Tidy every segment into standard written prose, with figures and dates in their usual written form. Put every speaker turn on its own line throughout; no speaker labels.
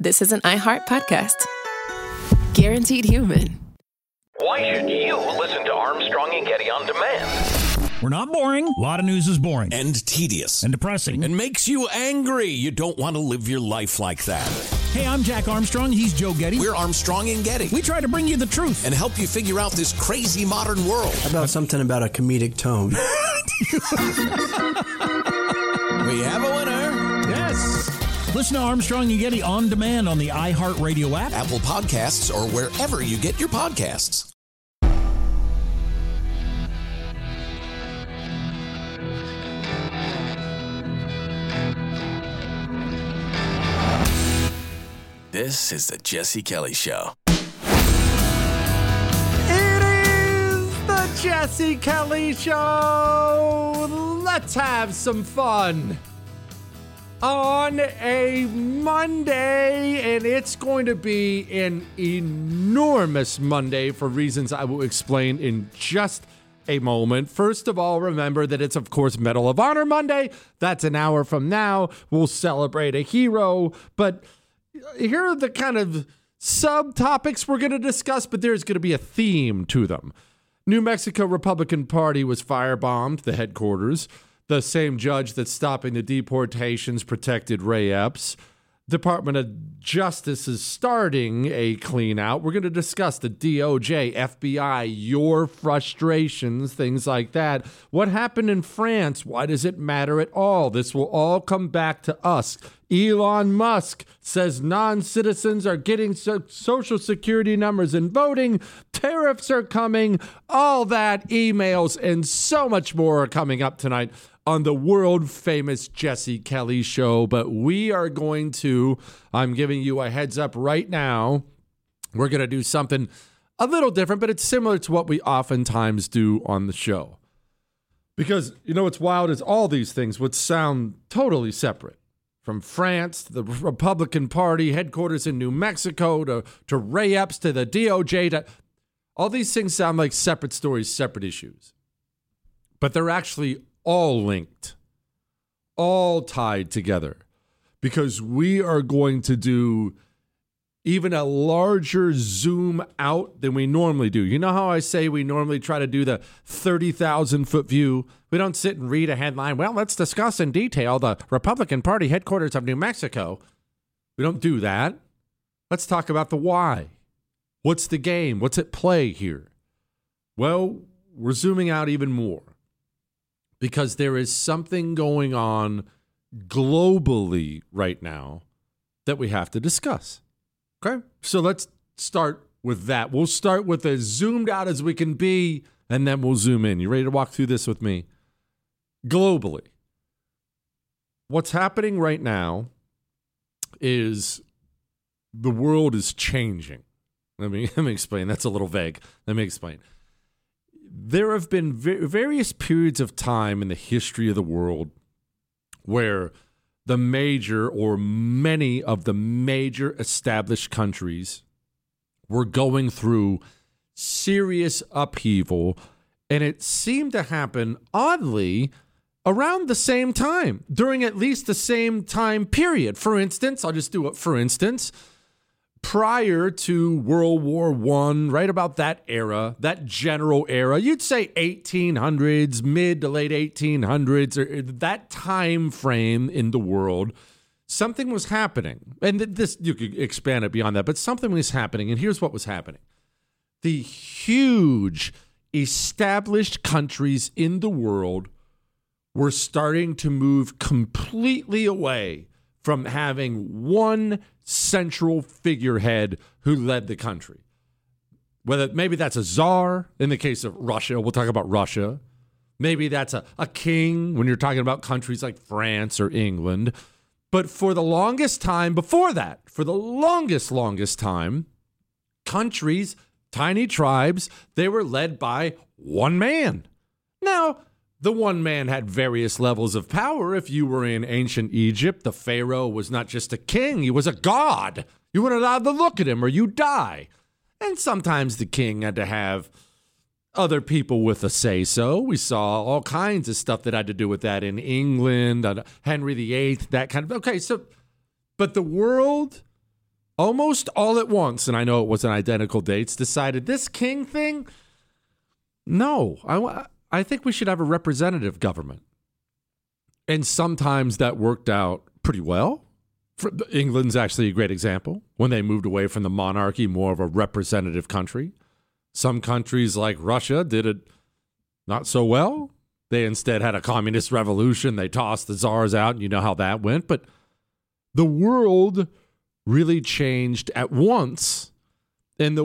this is an iHeart podcast. Guaranteed human.
Why should you listen to Armstrong and Getty on demand?
We're not boring. A lot of news is boring.
And tedious.
And depressing.
And makes you angry. You don't want to live your life like that.
Hey, I'm Jack Armstrong. He's Joe Getty.
We're Armstrong and Getty.
We try to bring you the truth.
And help you figure out this crazy modern world.
How about something about a comedic tone?
We have a winner.
Yes. Listen to Armstrong and Getty on demand on the iHeartRadio app,
Apple Podcasts, or wherever you get your podcasts. This is the Jesse Kelly Show.
It is the Jesse Kelly Show. Let's have some fun on a Monday, and it's going to be an enormous Monday for reasons I will explain in just a moment. First of all, remember that it's, of course, Medal of Honor Monday. That's an hour from now. We'll celebrate a hero, but here are the kind of subtopics we're going to discuss, but there's going to be a theme to them. New Mexico Republican Party was firebombed, the headquarters. The same judge that's stopping the deportations protected Ray Epps. Department of Justice is starting a clean out. We're going to discuss the DOJ, FBI, your frustrations, things like that. What happened in France? Why does it matter at all? This will all come back to us. Elon Musk says non-citizens are getting social security numbers and voting. Tariffs are coming. All that, emails, and so much more are coming up tonight on the world-famous Jesse Kelly Show. But we are going to, I'm giving you a heads up right now, we're going to do something a little different, but it's similar to what we oftentimes do on the show. Because, you know, what's wild is all these things would sound totally separate. From France to the Republican Party, headquarters in New Mexico, to Ray Epps, to the DOJ, all these things sound like separate stories, separate issues. But they're actually all linked, all tied together, because we are going to do even a larger zoom out than we normally do. You know how I say we normally try to do the 30,000-foot view? We don't sit and read a headline. Well, let's discuss in detail the Republican Party headquarters of New Mexico. We don't do that. Let's talk about the why. What's the game? What's at play here? Well, we're zooming out even more, because there is something going on globally right now that we have to discuss. Okay? So let's start with that. We'll start with as zoomed out as we can be, and then we'll zoom in. You ready to walk through this with me? Globally, what's happening right now is the world is changing. Let me explain. That's a little vague. Let me explain. There have been various periods of time in the history of the world where the major or many of the major established countries were going through serious upheaval, and it seemed to happen, oddly, around the same time, during at least the same time period. For instance, I'll just do it for instance. Prior to World War I, right about that era, that general era, you'd say 1800s, mid to late 1800s, or that time frame in the world, something was happening. And this, you could expand it beyond that, but something was happening, and here's what was happening. The huge established countries in the world were starting to move completely away from having one central figurehead who led the country. Whether maybe that's a czar in the case of Russia. We'll talk about Russia. Maybe that's a king when you're talking about countries like France or England. But for the longest time before that, for the longest time, countries, tiny tribes, they were led by one man. Now, the one man had various levels of power. If you were in ancient Egypt, the pharaoh was not just a king, he was a god. You weren't allowed to look at him or you die. And sometimes the king had to have other people with a say-so. We saw all kinds of stuff that had to do with that in England, Henry VIII, that kind of... Okay, so... But the world almost all at once, and I know it wasn't identical dates, decided this king thing, no, I think we should have a representative government. And sometimes that worked out pretty well. England's actually a great example. When they moved away from the monarchy, more of a representative country. Some countries like Russia did it not so well. They instead had a communist revolution. They tossed the czars out, and you know how that went. But the world really changed at once. And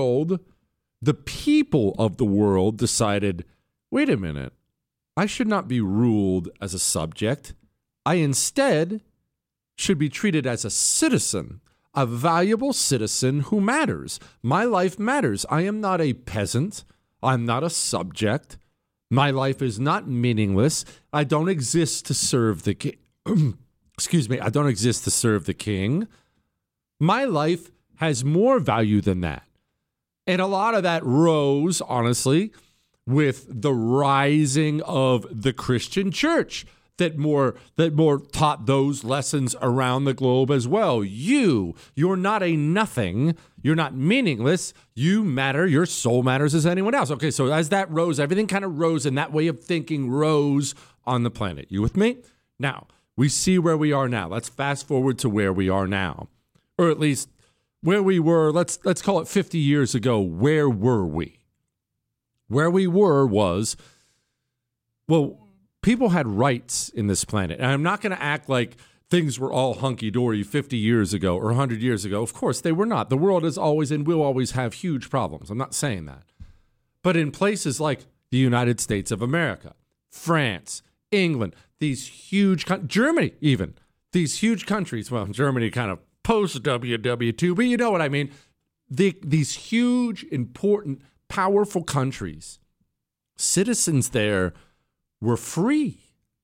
the people of the world decided, wait a minute, I should not be ruled as a subject. I instead should be treated as a citizen, a valuable citizen who matters. My life matters. I am not a peasant. I'm not a subject. My life is not meaningless. I don't exist to serve the king. Excuse me. I don't exist to serve the king. My life has more value than that. And a lot of that rose, honestly, with the rising of the Christian church that more taught those lessons around the globe as well. You're not a nothing. You're not meaningless. You matter. Your soul matters as anyone else. Okay, so as that rose, everything kind of rose, and that way of thinking rose on the planet. You with me? Now, we see where we are now. Let's fast forward to where we are now. Or at least where we were, let's call it 50 years ago. Where were we? Where we were was, well, people had rights in this planet. And I'm not going to act like things were all hunky-dory 50 years ago or 100 years ago. Of course, they were not. The world is always and will always have huge problems. I'm not saying that. But in places like the United States of America, France, England, these huge Germany even, these huge countries, well, Germany kind of post-WW2, but you know what I mean. These huge, important, powerful countries, citizens there were free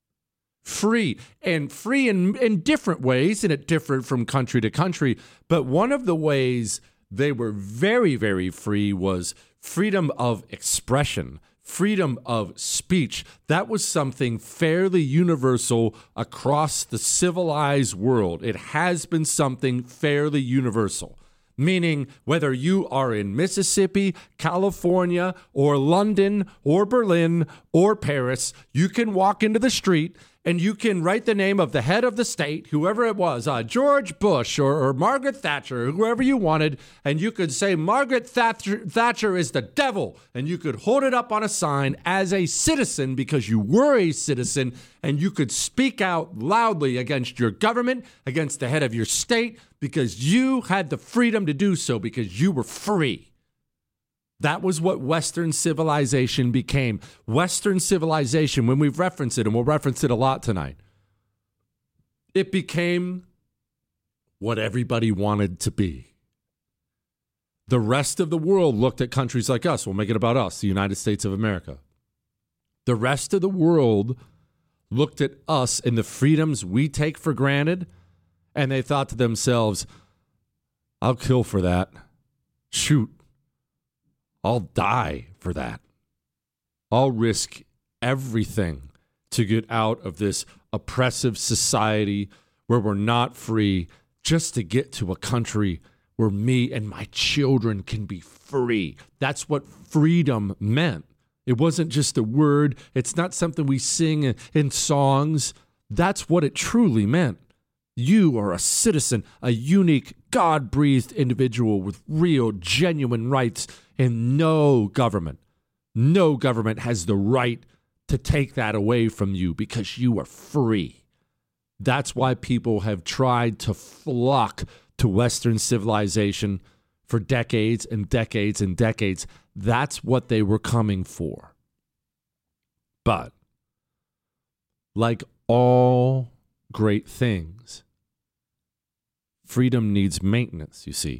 in different ways, and it differed from country to country. But one of the ways they were very, very free was freedom of expression, freedom of speech. That was something fairly universal across the civilized world. It has been something fairly universal. Meaning whether you are in Mississippi, California, or London, or Berlin, or Paris, you can walk into the street and you can write the name of the head of the state, whoever it was, George Bush or Margaret Thatcher, or whoever you wanted, and you could say Margaret Thatcher is the devil, and you could hold it up on a sign as a citizen because you were a citizen, and you could speak out loudly against your government, against the head of your state, because you had the freedom to do so because you were free. That was what Western civilization became. Western civilization, when we've referenced it, and we'll reference it a lot tonight, it became what everybody wanted to be. The rest of the world looked at countries like us. We'll make it about us, the United States of America. The rest of the world looked at us and the freedoms we take for granted, and they thought to themselves, I'll kill for that. Shoot. I'll die for that. I'll risk everything to get out of this oppressive society where we're not free just to get to a country where me and my children can be free. That's what freedom meant. It wasn't just a word. It's not something we sing in songs. That's what it truly meant. You are a citizen, a unique, God-breathed individual with real, genuine rights, and no government has the right to take that away from you because you are free. That's why people have tried to flock to Western civilization for decades and decades and decades. That's what they were coming for. But like all great things, freedom needs maintenance, you see.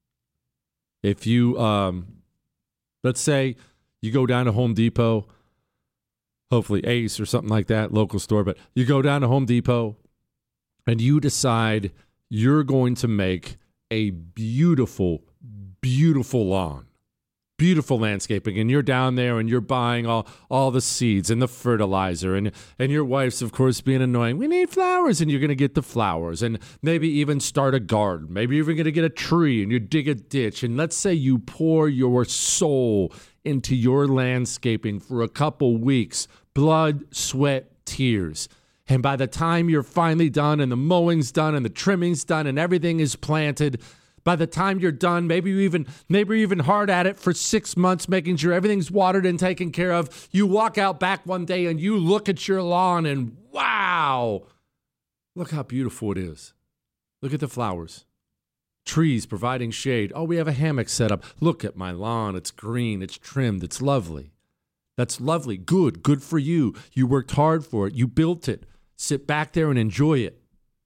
If you, let's say you go down to Home Depot, hopefully Ace or something like that, local store, but you go down to Home Depot and you decide you're going to make a beautiful, beautiful lawn. beautiful landscaping, and you're down there and you're buying all the seeds and the fertilizer, and your wife's, of course, being annoying. We need flowers, and you're going to get the flowers, and maybe even start a garden. Maybe you're even going to get a tree, and you dig a ditch, and let's say you pour your soul into your landscaping for a couple weeks, blood, sweat, tears. And by the time you're finally done and the mowing's done and the trimming's done and everything is planted, by the time you're done, maybe you're even hard at it for 6 months, making sure everything's watered and taken care of. You walk out back one day and you look at your lawn and wow, look how beautiful it is. Look at the flowers. Trees providing shade. Oh, we have a hammock set up. Look at my lawn. It's green. It's trimmed. It's lovely. That's lovely. Good for you. You worked hard for it. You built it. Sit back there and enjoy it.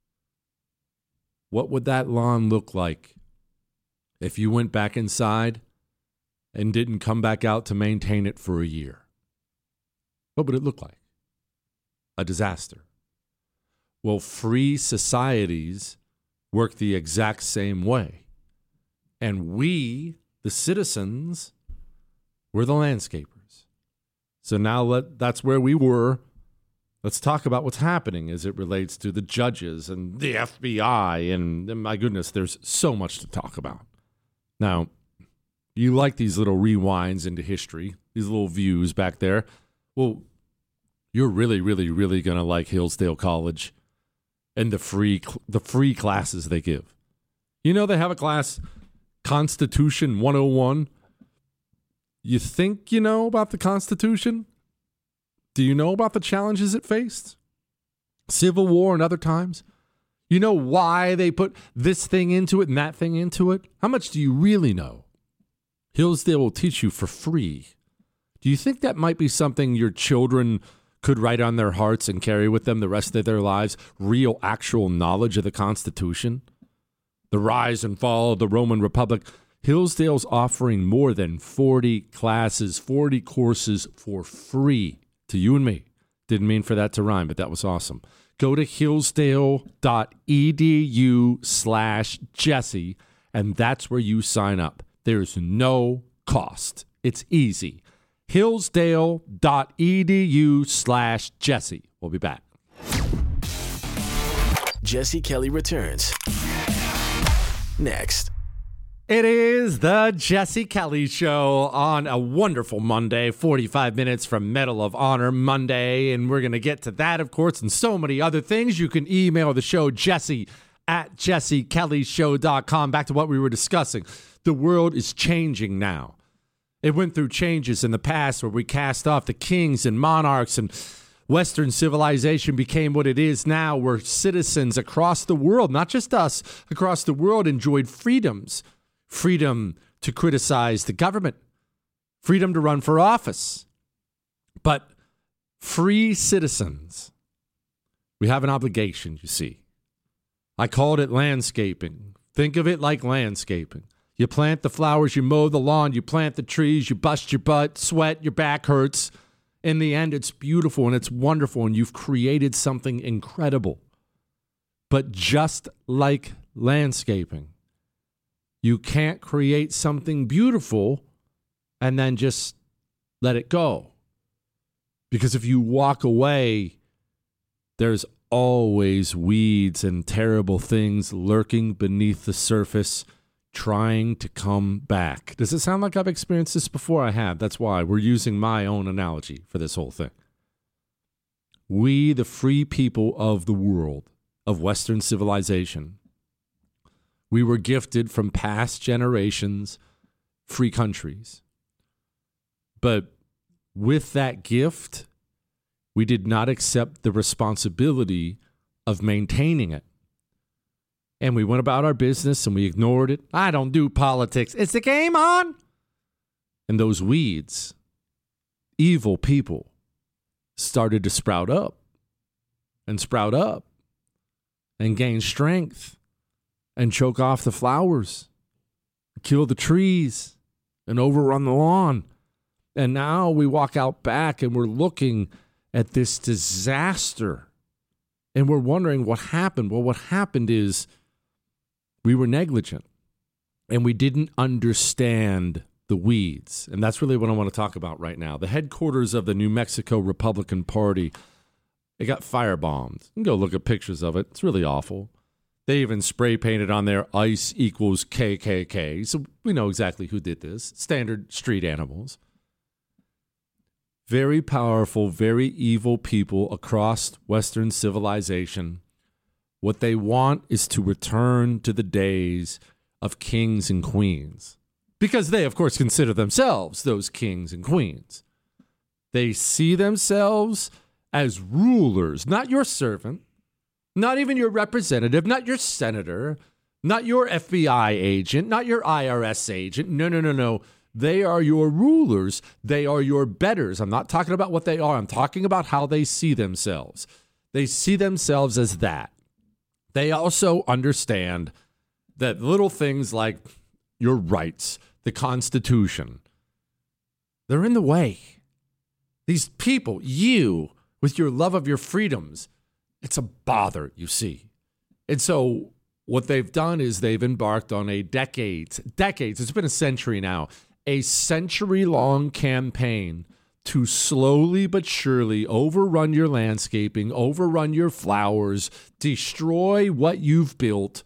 What would that lawn look like if you went back inside and didn't come back out to maintain it for a year? What would it look like? A disaster. Well, free societies work the exact same way. And we, the citizens, we're the landscapers. So now that's where we were. Let's talk about what's happening as it relates to the judges and the FBI. And my goodness, there's so much to talk about. Now, you like these little rewinds into history, these little views back there. Well, you're really, really, really going to like Hillsdale College and the free classes they give. You know they have a class, Constitution 101. You think you know about the Constitution? Do you know about the challenges it faced? Civil War and other times? You know why they put this thing into it and that thing into it? How much do you really know? Hillsdale will teach you for free. Do you think that might be something your children could write on their hearts and carry with them the rest of their lives? Real, actual knowledge of the Constitution? The rise and fall of the Roman Republic? Hillsdale's offering more than 40 classes, 40 courses for free to you and me. Didn't mean for that to rhyme, but that was awesome. Go to hillsdale.edu/Jesse, and that's where you sign up. There's no cost. It's easy. hillsdale.edu/Jesse. We'll be back.
Jesse Kelly returns next.
It is the Jesse Kelly Show on a wonderful Monday, 45 minutes from Medal of Honor Monday, and we're going to get to that, of course, and so many other things. You can email the show, jesse@jessekellyshow.com. Back to what we were discussing. The world is changing now. It went through changes in the past where we cast off the kings and monarchs, and Western civilization became what it is now, where citizens across the world, not just us, across the world enjoyed freedoms. Freedom to criticize the government, freedom to run for office. But free citizens, we have an obligation, you see. I called it landscaping. Think of it like landscaping. You plant the flowers, you mow the lawn, you plant the trees, you bust your butt, sweat, your back hurts. In the end, it's beautiful and it's wonderful, and you've created something incredible. But just like landscaping, you can't create something beautiful and then just let it go. Because if you walk away, there's always weeds and terrible things lurking beneath the surface, trying to come back. Does it sound like I've experienced this before? I have. That's why we're using my own analogy for this whole thing. We, the free people of the world, of Western civilization, we were gifted from past generations free countries. But with that gift, we did not accept the responsibility of maintaining it. And we went about our business and we ignored it. I don't do politics. Is the game on? And those weeds, evil people, started to sprout up and gain strength and choke off the flowers, kill the trees, and overrun the lawn. And now we walk out back and we're looking at this disaster. And we're wondering what happened. Well, what happened is we were negligent. And we didn't understand the weeds. And that's really what I want to talk about right now. The headquarters of the New Mexico Republican Party, it got firebombed. You can go look at pictures of it. It's really awful. They even spray painted on there, ICE equals KKK. So we know exactly who did this. Standard street animals. Very powerful, very evil people across Western civilization. What they want is to return to the days of kings and queens. Because they, of course, consider themselves those kings and queens. They see themselves as rulers, not your servant, not even your representative, not your senator, not your FBI agent, not your IRS agent. No. They are your rulers. They are your betters. I'm not talking about what they are. I'm talking about how they see themselves. They see themselves as that. They also understand that little things like your rights, the Constitution, they're in the way. These people, you, with your love of your freedoms, it's a bother, you see. And so what they've done is they've embarked on a decades, it's been a century now, a century-long campaign to slowly but surely overrun your landscaping, overrun your flowers, destroy what you've built,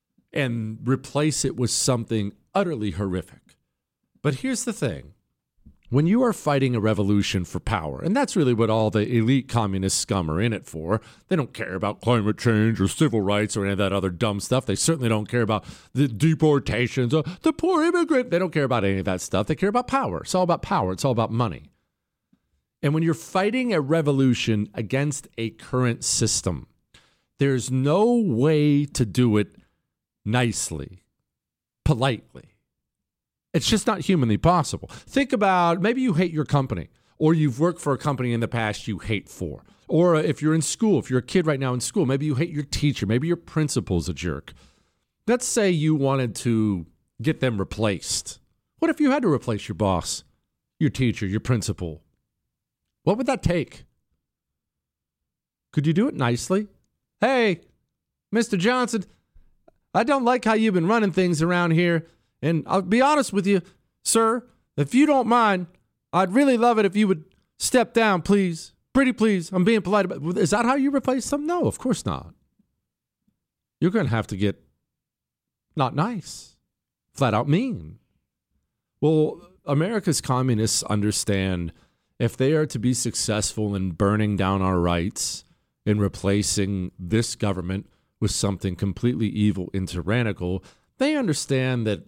and replace it with something utterly horrific. But here's the thing. When you are fighting a revolution for power, and that's really what all the elite communist scum are in it for, they don't care about climate change or civil rights or any of that other dumb stuff. They certainly don't care about the deportations, the poor immigrant. They don't care about any of that stuff. They care about power. It's all about power. It's all about money. And when you're fighting a revolution against a current system, there's no way to do it nicely, politely. It's just not humanly possible. Think about, maybe you hate your company, or you've worked for a company in the past you hate for. Or if you're in school, if you're a kid right now in school, maybe you hate your teacher, maybe your principal's a jerk. Let's say you wanted to get them replaced. What if you had to replace your boss, your teacher, your principal? What would that take? Could you do it nicely? Hey, Mr. Johnson, I don't like how you've been running things around here. And I'll be honest with you, sir, if you don't mind, I'd really love it if you would step down, please. Pretty please. I'm being polite about it. Is that how you replace them? No, of course not. You're going to have to get not nice, flat out mean. Well, America's communists understand if they are to be successful in burning down our rights, in replacing this government with something completely evil and tyrannical, they understand that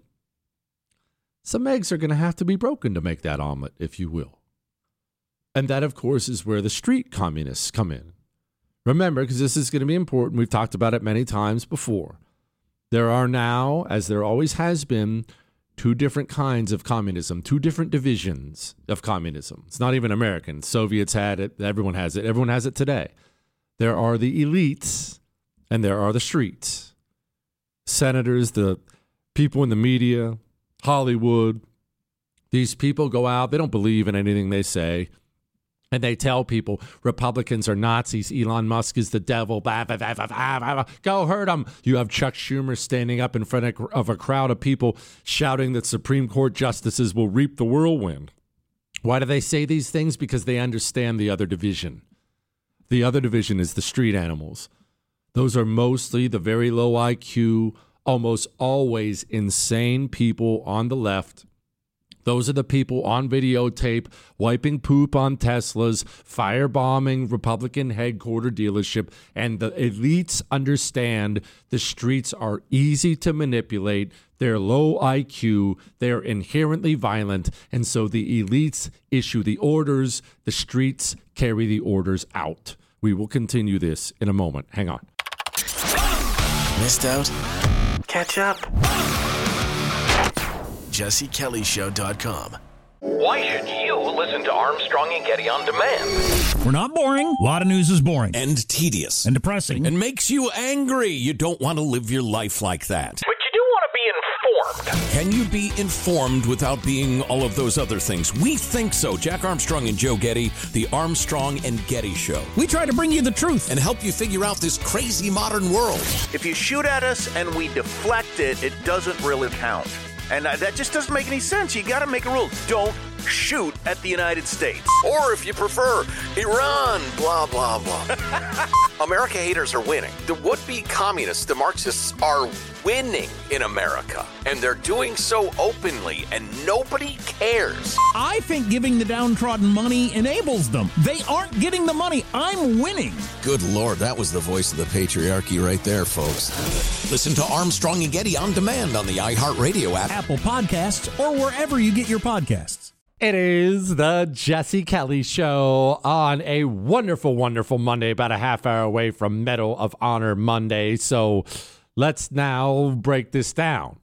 some eggs are going to have to be broken to make that omelet, if you will. And that, of course, is where the street communists come in. Remember, because this is going to be important, we've talked about it many times before. There are now, as there always has been, two different kinds of communism, two different divisions of communism. It's not even American. Soviets had it. Everyone has it. Everyone has it today. There are the elites, and there are the streets. Senators, the people in the media, Hollywood, these people go out, they don't believe in anything they say, and they tell people Republicans are Nazis, Elon Musk is the devil, blah, blah, blah, blah, blah, blah. Go hurt them. You have Chuck Schumer standing up in front of a crowd of people shouting that Supreme Court justices will reap the whirlwind. Why do they say these things? Because they understand the other division. The other division is the street animals. Those are mostly the very low IQ, almost always insane people on the left. Those are the people on videotape wiping poop on Teslas, firebombing Republican headquarter dealership, and the elites understand the streets are easy to manipulate. They're low IQ. They're inherently violent. And so the elites issue the orders. The streets carry the orders out. We will continue this in a moment. Hang on.
Missed out? Catch up. JesseKellyShow.com.
Why should you listen to Armstrong and Getty on demand?
We're not boring. A lot of news is boring
And tedious.
and depressing.
And makes you angry. You don't want to live your life like that.
But you do want to be informed.
Can you be informed without being all of those other things? We think so. Jack Armstrong and Joe Getty, the Armstrong and Getty Show.
We try to bring you the truth.
And help you figure out this crazy modern world.
If you shoot at us and we deflect it, it doesn't really count.
And that just doesn't make any sense. You got to make a rule. Don't shoot at the United States.
Or if you prefer, Iran, blah, blah, blah.
America haters are winning. The would-be communists, the Marxists, are winning in America. And they're doing so openly, and nobody cares.
I think giving the downtrodden money enables them. They aren't getting the money. I'm winning.
Good Lord, that was the voice of the patriarchy right there, folks. Listen to Armstrong and Getty on demand on the iHeartRadio app,
Apple Podcasts, or wherever you get your podcasts.
It is the Jesse Kelly Show on a wonderful, wonderful Monday, about a half hour away from Medal of Honor Monday. So let's now break this down.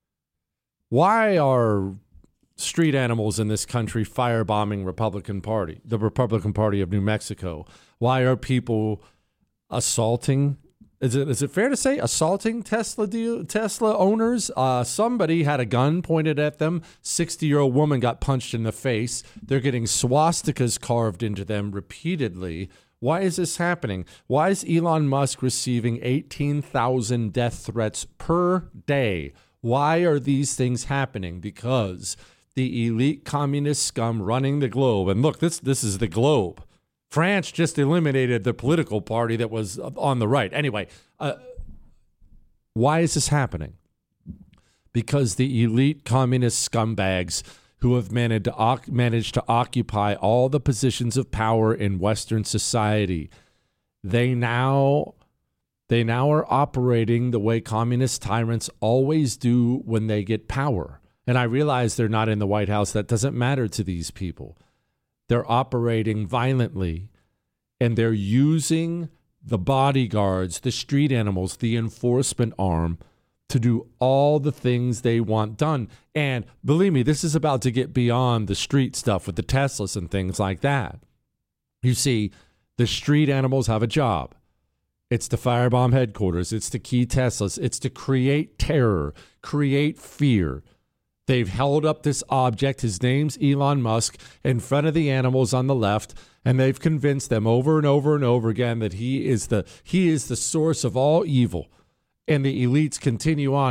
Why are street animals in this country firebombing the Republican Party of New Mexico? Why are people assaulting? Is it fair to say assaulting Tesla owners? Somebody had a gun pointed at them. 60-year-old woman got punched in the face. They're getting swastikas carved into them repeatedly. Why is this happening? Why is Elon Musk receiving 18,000 death threats per day? Why are these things happening? Because the elite communist scum running the globe, and look, this is the globe. France just eliminated the political party that was on the right. Anyway, why is this happening? Because the elite communist scumbags who have managed to occupy all the positions of power in Western society, they now are operating the way communist tyrants always do when they get power. And I realize they're not in the White House. That doesn't matter to these people. They're operating violently, and they're using the bodyguards, the street animals, the enforcement arm to do all the things they want done. And believe me, this is about to get beyond the street stuff with the Teslas and things like that. You see, the street animals have a job. It's to firebomb headquarters. It's to key Teslas. It's to create terror, create fear. They've held up this object, his name's Elon Musk, in front of the animals on the left, and they've convinced them over and over and over again that he is the source of all evil. And the elites continue on,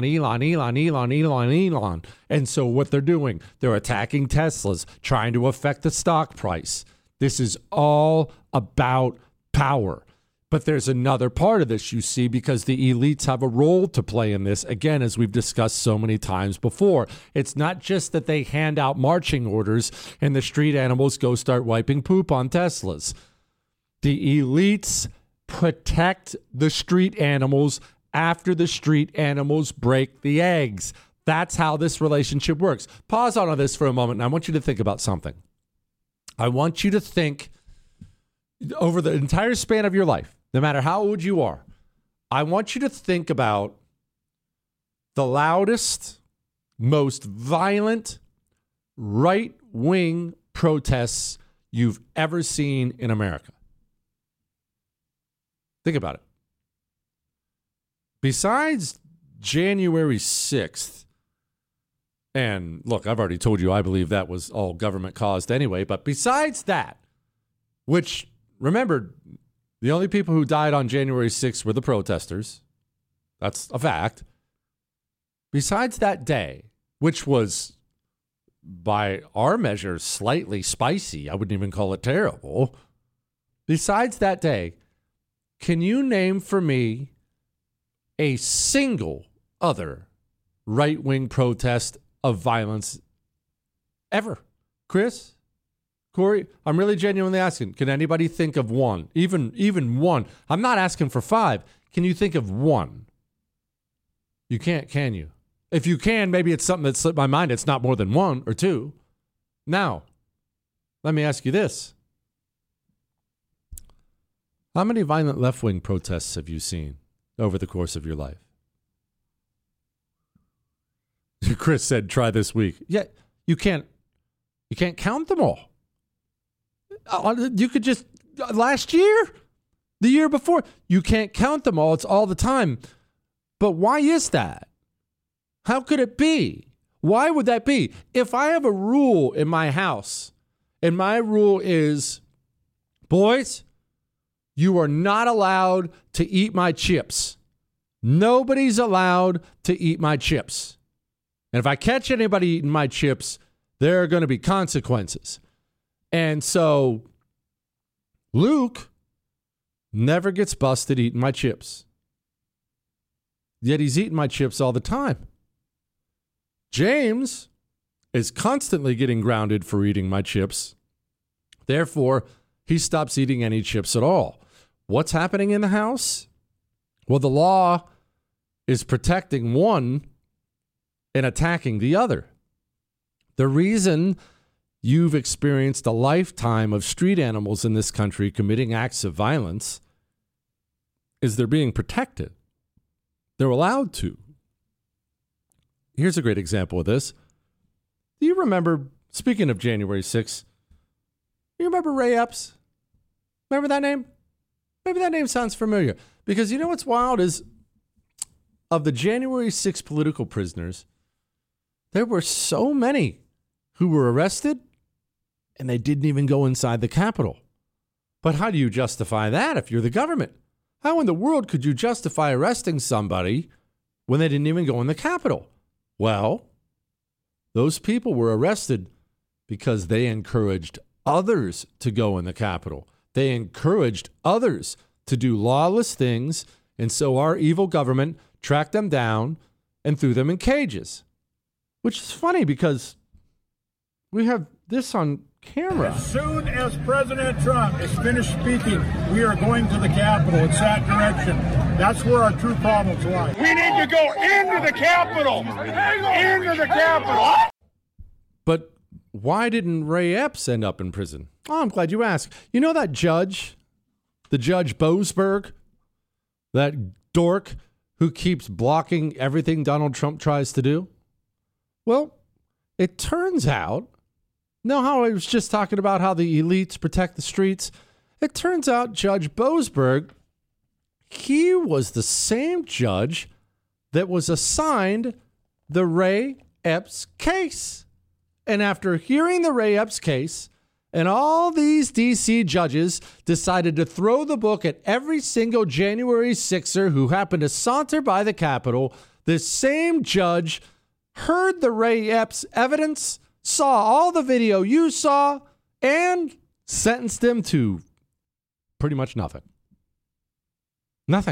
Elon. And so what they're doing, they're attacking Teslas, trying to affect the stock price. This is all about power. But there's another part of this, you see, because the elites have a role to play in this. Again, as we've discussed so many times before, it's not just that they hand out marching orders and the street animals go start wiping poop on Teslas. The elites protect the street animals after the street animals break the eggs. That's how this relationship works. Pause on this for a moment, and I want you to think about something. I want you to think over the entire span of your life, no matter how old you are, I want you to think about the loudest, most violent, right-wing protests you've ever seen in America. Think about it. Besides January 6th, and look, I've already told you I believe that was all government caused anyway, but besides that, which, remember, the only people who died on January 6th were the protesters. That's a fact. Besides that day, which was, by our measures, slightly spicy, I wouldn't even call it terrible. Besides that day, can you name for me a single other right-wing protest of violence ever? Chris? Corey, I'm really genuinely asking. Can anybody think of one? Even one. I'm not asking for 5. Can you think of one? You can't, can you? If you can, maybe it's something that slipped my mind. It's not more than 1 or 2. Now, let me ask you this. How many violent left-wing protests have you seen over the course of your life? Chris said, try this week. Yeah, you can't count them all. You could just, last year, the year before, you can't count them all. It's all the time. But why is that? How could it be? Why would that be? If I have a rule in my house, and my rule is, boys, you are not allowed to eat my chips. Nobody's allowed to eat my chips. And if I catch anybody eating my chips, there are going to be consequences. And so Luke never gets busted eating my chips. Yet he's eating my chips all the time. James is constantly getting grounded for eating my chips. Therefore, he stops eating any chips at all. What's happening in the house? Well, the law is protecting one and attacking the other. The reason you've experienced a lifetime of street animals in this country committing acts of violence is they're being protected. They're allowed to. Here's a great example of this. Do you remember, speaking of January 6th, you remember Ray Epps? Remember that name? Maybe that name sounds familiar. Because you know what's wild is, of the January 6th political prisoners, there were so many who were arrested and they didn't even go inside the Capitol. But how do you justify that if you're the government? How in the world could you justify arresting somebody when they didn't even go in the Capitol? Well, those people were arrested because they encouraged others to go in the Capitol. They encouraged others to do lawless things, and so our evil government tracked them down and threw them in cages. Which is funny because we have this on camera.
As soon as President Trump is finished speaking, we are going to the Capitol. It's that direction. That's where our true problems lie. We need to go into the Capitol. Into the Capitol.
But why didn't Ray Epps end up in prison? Oh, I'm glad you asked. You know that judge, the Judge Boasberg, that dork who keeps blocking everything Donald Trump tries to do? Well, it turns out, know how I was just talking about how the elites protect the streets? It turns out Judge Boasberg, he was the same judge that was assigned the Ray Epps case. And after hearing the Ray Epps case, and all these D.C. judges decided to throw the book at every single January 6er who happened to saunter by the Capitol, this same judge heard the Ray Epps evidence, saw all the video you saw, and sentenced him to pretty much nothing. Nothing.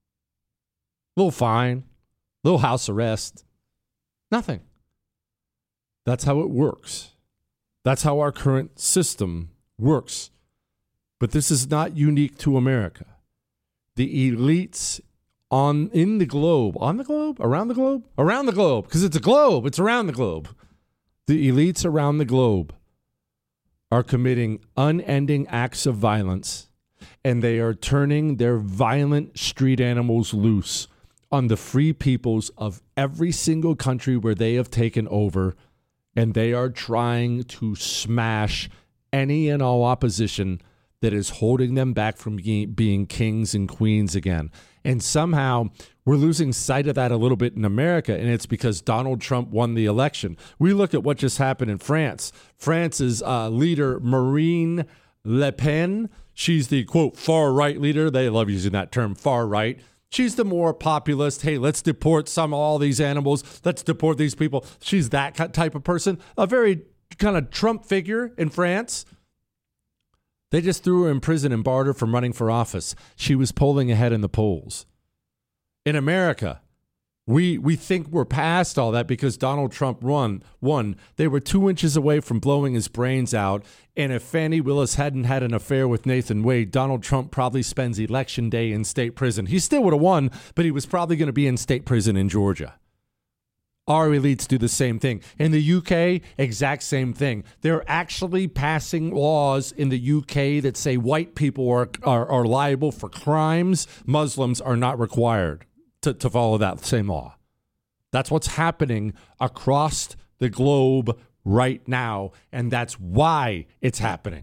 Little fine, little house arrest, nothing. That's how it works. That's how our current system works. But this is not unique to America. The elites in the globe, around the globe, because it's a globe, it's around the globe. The elites around the globe are committing unending acts of violence, and they are turning their violent street animals loose on the free peoples of every single country where they have taken over. And they are trying to smash any and all opposition that is holding them back from being kings and queens again. And somehow we're losing sight of that a little bit in America, and it's because Donald Trump won the election. We look at what just happened in France. France's leader, Marine Le Pen, she's the, quote, far-right leader. They love using that term, far-right. She's the more populist, hey, let's deport all these animals. Let's deport these people. She's that type of person. A very kind of Trump figure in France. They just threw her in prison and barred her from running for office. She was polling ahead in the polls. In America, we think we're past all that because Donald Trump won. They were 2 inches away from blowing his brains out. And if Fannie Willis hadn't had an affair with Nathan Wade, Donald Trump probably spends election day in state prison. He still would have won, but he was probably going to be in state prison in Georgia. Our elites do the same thing. In the UK, exact same thing. They're actually passing laws in the UK that say white people are liable for crimes. Muslims are not required to follow that same law. That's what's happening across the globe right now, and that's why it's happening.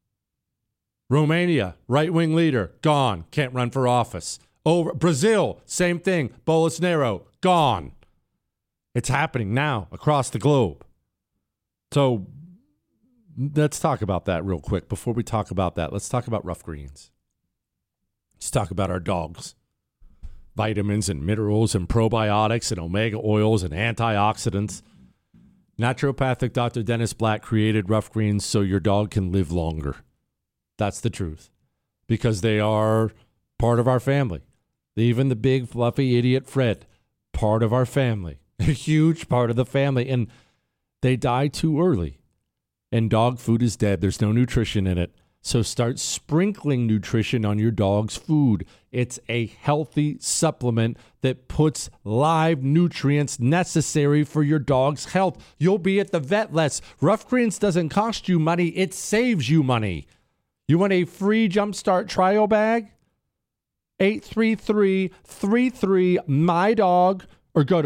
Romania, right-wing leader, gone, can't run for office. Over Brazil, same thing, Bolsonaro, gone. It's happening now across the globe. So let's talk about that real quick. Before we talk about that, let's talk about Rough Greens. Let's talk about our dogs. vitamins and minerals and probiotics and omega oils and antioxidants. Naturopathic Dr. Dennis Black created Rough Greens so your dog can live longer. That's the truth. Because they are part of our family. Even the big, fluffy idiot Fred, part of our family. A huge part of the family. And they die too early. And dog food is dead. There's no nutrition in it. So start sprinkling nutrition on your dog's food. It's a healthy supplement that puts live nutrients necessary for your dog's health. You'll be at the vet less. Rough Greens doesn't cost you money. It saves you money. You want a free Jumpstart trial bag? 833-33-MY-DOG or go to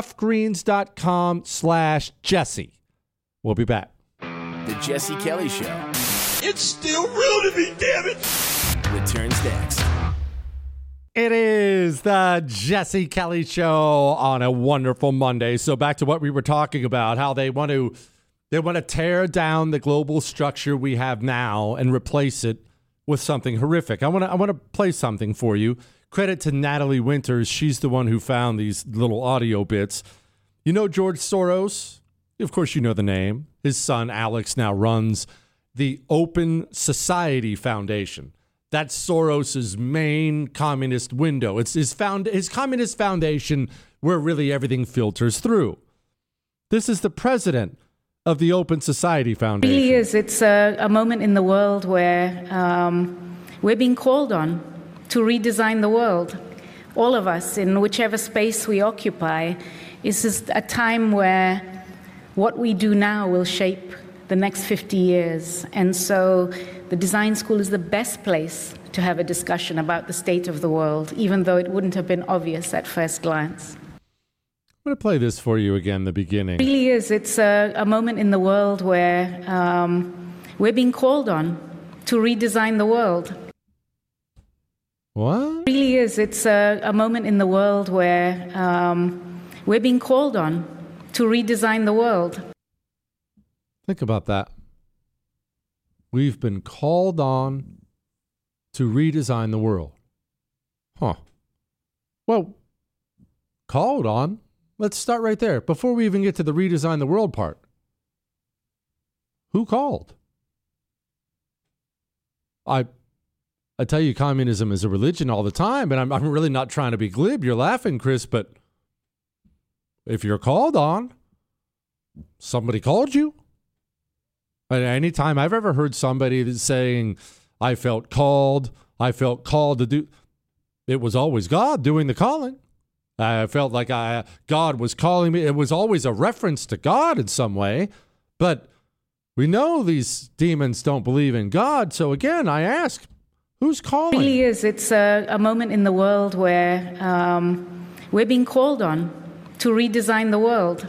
roughgreens.com/Jesse. We'll be back.
The Jesse Kelly Show.
It's still real to me, damn it!
Returns next.
It is the Jesse Kelly Show on a wonderful Monday. So back to what we were talking about, how they want to tear down the global structure we have now and replace it with something horrific. I want to play something for you. Credit to Natalie Winters. She's the one who found these little audio bits. You know George Soros? Of course you know the name. His son Alex now runs the Open Society Foundation. That's Soros's main communist window. It's his communist foundation where really everything filters through. This is the president of the Open Society Foundation.
It really is. It's a moment in the world where we're being called on to redesign the world. All of us, in whichever space we occupy, this is a time where what we do now will shape the next 50 years. And so the design school is the best place to have a discussion about the state of the world, even though it wouldn't have been obvious at first glance.
I'm going to play this for you again, the beginning.
It really is. It's a moment in the world where we're being called on to redesign the world.
What?
It really is. It's a moment in the world where we're being called on to redesign the world.
Think about that. We've been called on to redesign the world. Huh. Well, called on? Let's start right there. Before we even get to the redesign the world part. Who called? I tell you, communism is a religion all the time, and I'm really not trying to be glib. You're laughing, Chris, but if you're called on, somebody called you. Any time I've ever heard somebody that's saying, I felt called to do, it was always God doing the calling. I felt like God was calling me. It was always a reference to God in some way. But we know these demons don't believe in God. So again, I ask, who's calling?
It really is. It's a moment in the world where we're being called on to redesign the world.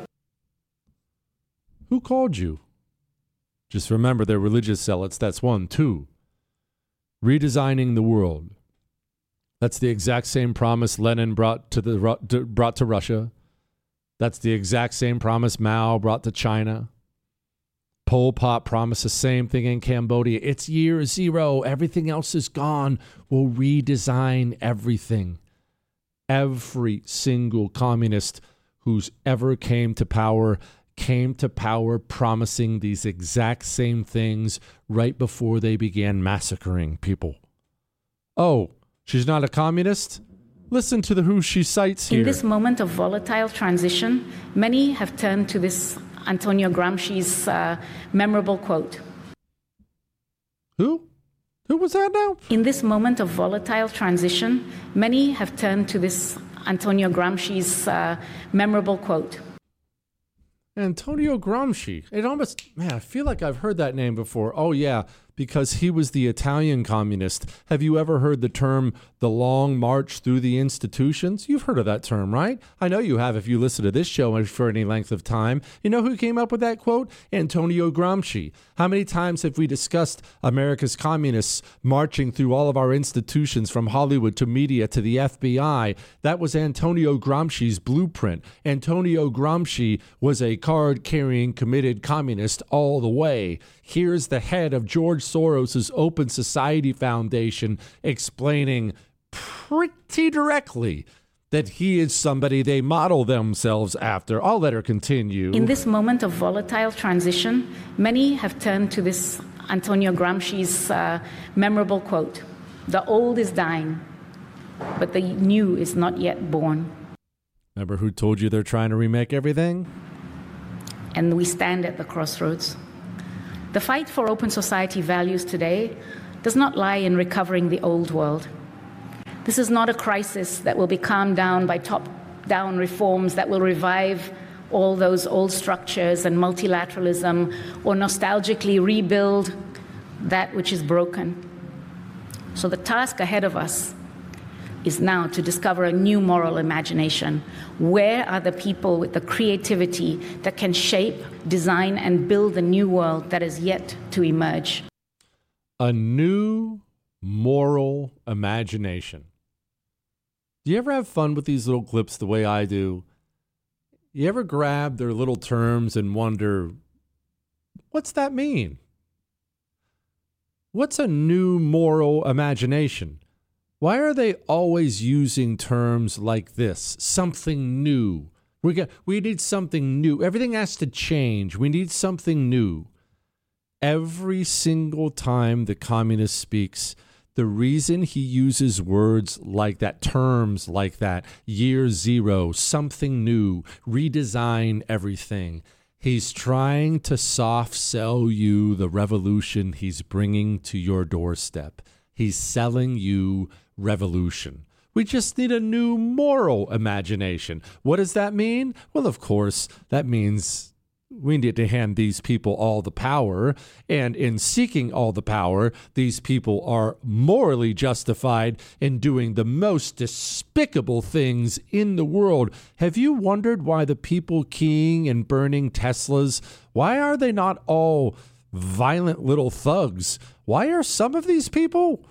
Who called you? Just remember, they're religious zealots. That's one. Two, redesigning the world. That's the exact same promise Lenin brought to Russia. That's the exact same promise Mao brought to China. Pol Pot promised the same thing in Cambodia. It's year zero. Everything else is gone. We'll redesign everything. Every single communist who's ever came to power promising these exact same things right before they began massacring people. Oh, she's not a communist? Listen to who she cites here.
In this moment of volatile transition, many have turned to this Antonio Gramsci's memorable quote.
Who? Who was that now?
In this moment of volatile transition, many have turned to this Antonio Gramsci's memorable quote.
Antonio Gramsci. It almost, man, I feel like I've heard that name before. Oh, yeah, because he was the Italian communist. Have you ever heard the term the long march through the institutions? You've heard of that term, right? I know you have if you listen to this show for any length of time. You know who came up with that quote? Antonio Gramsci. How many times have we discussed America's communists marching through all of our institutions from Hollywood to media to the FBI? That was Antonio Gramsci's blueprint. Antonio Gramsci was a card-carrying, committed communist all the way. Here's the head of George Soros's Open Society Foundation explaining pretty directly that he is somebody they model themselves after. I'll let her continue.
In this moment of volatile transition, many have turned to this Antonio Gramsci's memorable quote, "The old is dying, but the new is not yet born."
Remember who told you they're trying to remake everything?
And we stand at the crossroads. The fight for open society values today does not lie in recovering the old world. This is not a crisis that will be calmed down by top-down reforms that will revive all those old structures and multilateralism or nostalgically rebuild that which is broken. So the task ahead of us is now to discover a new moral imagination. Where are the people with the creativity that can shape, design, and build the new world that is yet to emerge?
A new moral imagination. Do you ever have fun with these little clips the way I do? You ever grab their little terms and wonder, what's that mean? What's a new moral imagination? Why are they always using terms like this? Something new. We need something new. Everything has to change. We need something new. Every single time the communist speaks, the reason he uses words like that, terms like that, year zero, something new, redesign everything, he's trying to soft sell you the revolution he's bringing to your doorstep. He's selling you revolution. We just need a new moral imagination. What does that mean? Well, of course, that means we need to hand these people all the power, and in seeking all the power, these people are morally justified in doing the most despicable things in the world. Have you wondered why the people keying and burning Teslas, why are they not all violent little thugs? Why are some of these people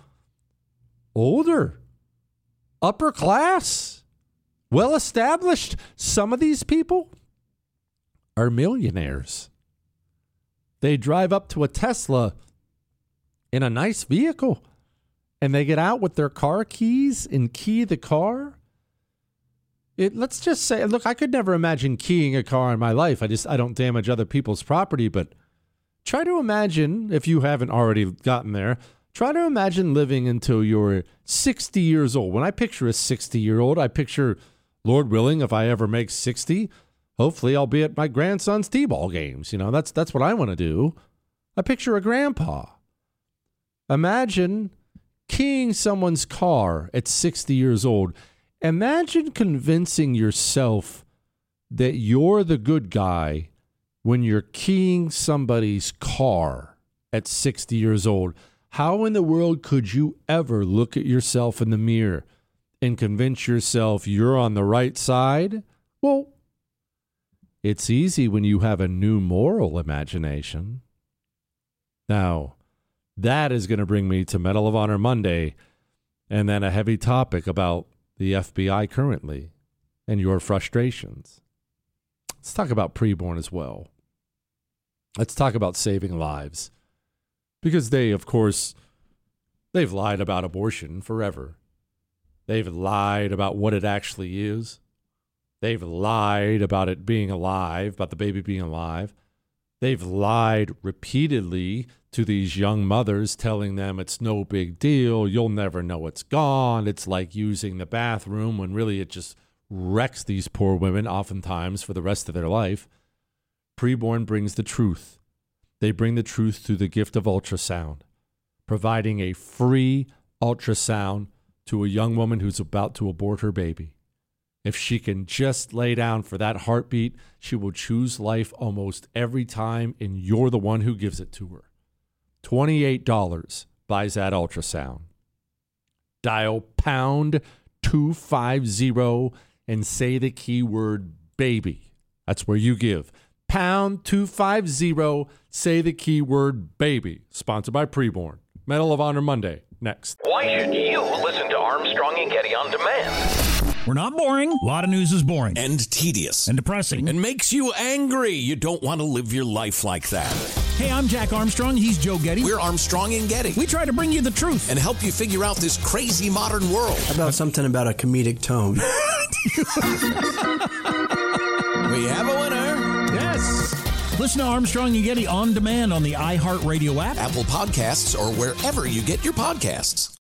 older, upper class, well established? Some of these people are millionaires. They drive up to a Tesla in a nice vehicle and they get out with their car keys and key the car. Let's just say, look, I could never imagine keying a car in my life. I don't damage other people's property, but try to imagine, if you haven't already gotten there, try to imagine living until you're 60 years old. When I picture a 60-year-old, I picture, Lord willing, if I ever make 60, hopefully I'll be at my grandson's t-ball games. You know, that's what I want to do. I picture a grandpa. Imagine keying someone's car at 60 years old. Imagine convincing yourself that you're the good guy when you're keying somebody's car at 60 years old. How in the world could you ever look at yourself in the mirror and convince yourself you're on the right side? Well, it's easy when you have a new moral imagination. Now, that is going to bring me to Medal of Honor Monday and then a heavy topic about the FBI currently and your frustrations. Let's talk about preborn as well. Let's talk about saving lives. Because they, of course, they've lied about abortion forever. They've lied about what it actually is. They've lied about it being alive, about the baby being alive. They've lied repeatedly to these young mothers, telling them it's no big deal, you'll never know it's gone, it's like using the bathroom, when really it just wrecks these poor women oftentimes for the rest of their life. Preborn brings the truth. They bring the truth through the gift of ultrasound, providing a free ultrasound to a young woman who's about to abort her baby. If she can just lay down for that heartbeat, she will choose life almost every time, and you're the one who gives it to her. $28 buys that ultrasound. Dial pound 250 and say the keyword baby. That's where you give. Pound 250, say the keyword baby. Sponsored by Preborn. Medal of Honor Monday. Next.
Why should you listen to Armstrong and Getty on demand?
We're not boring. A lot of news is boring.
And tedious.
And depressing.
And makes you angry. You don't want to live your life like that.
Hey, I'm Jack Armstrong. He's Joe Getty.
We're Armstrong and Getty.
We try to bring you the truth.
And help you figure out this crazy modern world.
How about something about a comedic tone?
We have a winner.
Yes. Listen to Armstrong and Getty on demand on the iHeartRadio app,
Apple Podcasts, or wherever you get your podcasts.